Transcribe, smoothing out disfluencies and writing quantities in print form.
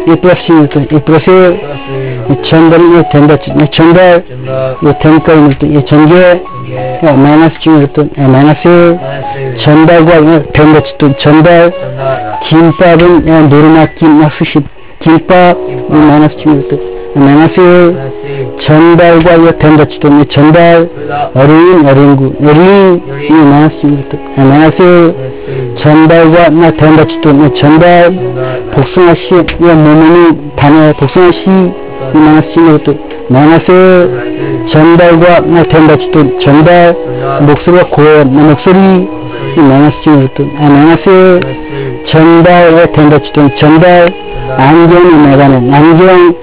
이 프로시부터 이 프로시 이 전달이 된다 이 전달 이 된거부터 이 전개 마이너스 중부터 마이너스 전달과 된다 또 전달 김밥은 노르막김 수십 김밥 마이너스 중부터 마이너스 전달과 된다 또 전달 어린구 어린이 마이너스 중부터 마이너스 전달과 된다 또 전달 복숭아씨 모모니 단어 복숭아씨 마이너스 중부터 마이너스 전달과 된다 또 전달 목소리가 고음 목소리 마이너스 중부터 마이너스 전달 된다 또 전달 안경이 나가는 안경